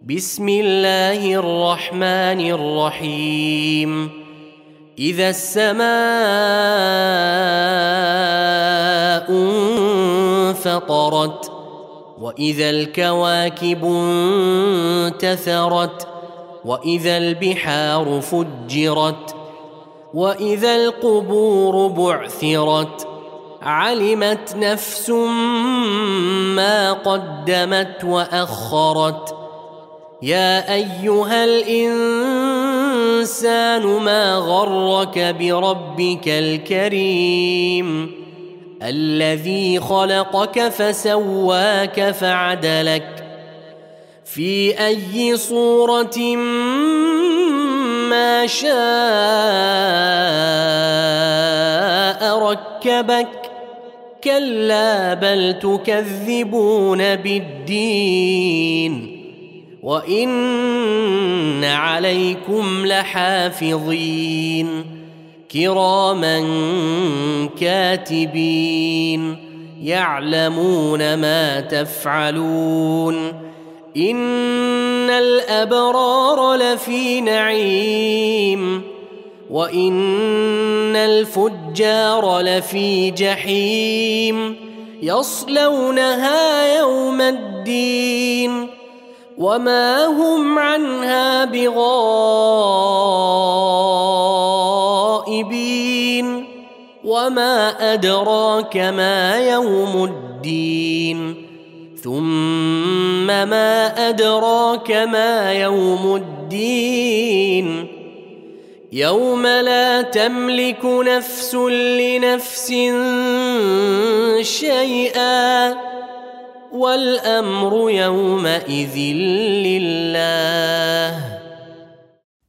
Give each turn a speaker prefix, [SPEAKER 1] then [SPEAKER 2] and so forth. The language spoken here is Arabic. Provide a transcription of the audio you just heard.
[SPEAKER 1] بسم الله الرحمن الرحيم إذا السماء انفطرت وإذا الكواكب انتثرت وإذا البحار فجرت وإذا القبور بعثرت علمت نفس ما قدمت وأخرت يا أيها الإنسان ما غرك بربك الكريم الذي خلقك فسواك فعدلك في أي صورة ما شاء ركبك كلا بل تكذبون بالدين وإن عليكم لحافظين كراما كاتبين يعلمون ما تفعلون إن الأبرار لفي نعيم وإن الفجار لفي جحيم يصلونها يوم الدين وما هم عنها بغائبين وما أدراك ما يوم الدين ثم ما أدراك ما يوم الدين يوم لا تملك نفس لنفس شيئا والأمر يومئذ لله